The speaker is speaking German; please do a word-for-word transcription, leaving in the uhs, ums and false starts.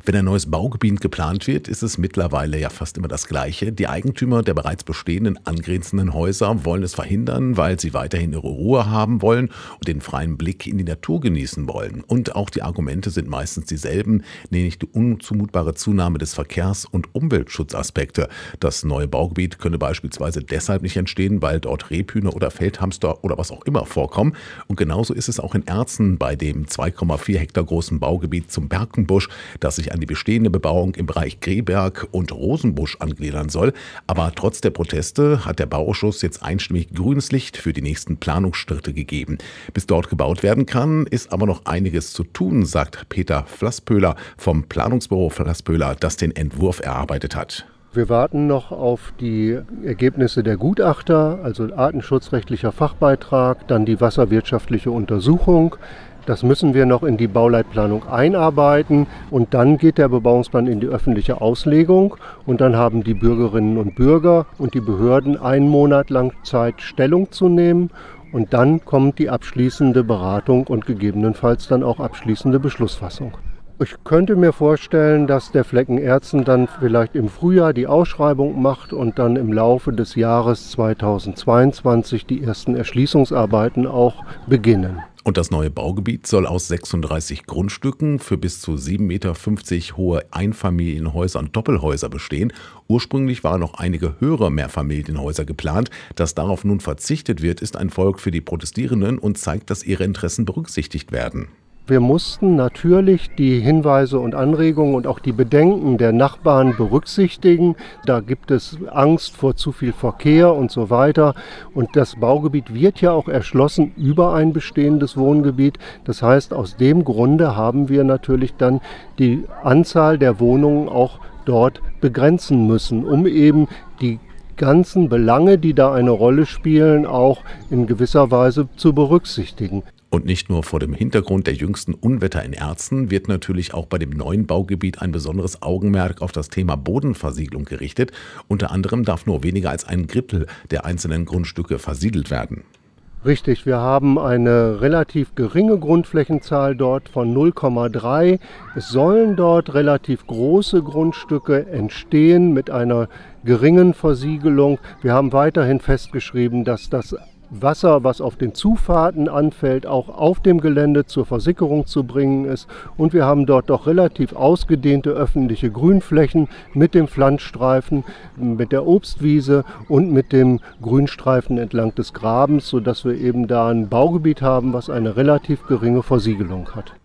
Wenn ein neues Baugebiet geplant wird, ist es mittlerweile ja fast immer das Gleiche. Die Eigentümer der bereits bestehenden angrenzenden Häuser wollen es verhindern, weil sie weiterhin ihre Ruhe haben wollen und den freien Blick in die Natur genießen wollen. Und auch die Argumente sind meistens dieselben, nämlich die unzumutbare Zunahme des Verkehrs- und Umweltschutzaspekte. Das neue Baugebiet könne beispielsweise deshalb nicht entstehen, weil dort Rebhühner oder Feldhamster oder was auch immer vorkommen. Und genauso ist es auch in Erzen bei dem zwei Komma vier Hektar großen Baugebiet zum Berkenbusch, das sich an die bestehende Bebauung im Bereich Greberg und Rosenbusch angliedern soll. Aber trotz der Proteste hat der Bauausschuss jetzt einstimmig grünes Licht für die nächsten Planungsschritte gegeben. Bis dort gebaut werden kann, ist aber noch einiges zu tun, sagt Peter Flasspöhler vom Planungsbüro Flasspöhler, das den Entwurf erarbeitet hat. Wir warten noch auf die Ergebnisse der Gutachter, also artenschutzrechtlicher Fachbeitrag, dann die wasserwirtschaftliche Untersuchung. Das müssen wir noch in die Bauleitplanung einarbeiten und dann geht der Bebauungsplan in die öffentliche Auslegung und dann haben die Bürgerinnen und Bürger und die Behörden einen Monat lang Zeit, Stellung zu nehmen und dann kommt die abschließende Beratung und gegebenenfalls dann auch abschließende Beschlussfassung. Ich könnte mir vorstellen, dass der Flecken Erzen dann vielleicht im Frühjahr die Ausschreibung macht und dann im Laufe des Jahres zweitausendzweiundzwanzig die ersten Erschließungsarbeiten auch beginnen. Und das neue Baugebiet soll aus sechsunddreißig Grundstücken für bis zu sieben Komma fünfzig Meter hohe Einfamilienhäuser und Doppelhäuser bestehen. Ursprünglich waren noch einige höhere Mehrfamilienhäuser geplant. Dass darauf nun verzichtet wird, ist ein Erfolg für die Protestierenden und zeigt, dass ihre Interessen berücksichtigt werden. Wir mussten natürlich die Hinweise und Anregungen und auch die Bedenken der Nachbarn berücksichtigen. Da gibt es Angst vor zu viel Verkehr und so weiter. Und das Baugebiet wird ja auch erschlossen über ein bestehendes Wohngebiet. Das heißt, aus dem Grunde haben wir natürlich dann die Anzahl der Wohnungen auch dort begrenzen müssen, um eben die ganzen Belange, die da eine Rolle spielen, auch in gewisser Weise zu berücksichtigen. Und nicht nur vor dem Hintergrund der jüngsten Unwetter in Erzen wird natürlich auch bei dem neuen Baugebiet ein besonderes Augenmerk auf das Thema Bodenversiegelung gerichtet. Unter anderem darf nur weniger als ein Drittel der einzelnen Grundstücke versiegelt werden. Richtig, wir haben eine relativ geringe Grundflächenzahl dort von null Komma drei. Es sollen dort relativ große Grundstücke entstehen mit einer geringen Versiegelung. Wir haben weiterhin festgeschrieben, dass das Wasser, was auf den Zufahrten anfällt, auch auf dem Gelände zur Versickerung zu bringen ist. Und wir haben dort doch relativ ausgedehnte öffentliche Grünflächen mit dem Pflanzstreifen, mit der Obstwiese und mit dem Grünstreifen entlang des Grabens, sodass wir eben da ein Baugebiet haben, was eine relativ geringe Versiegelung hat.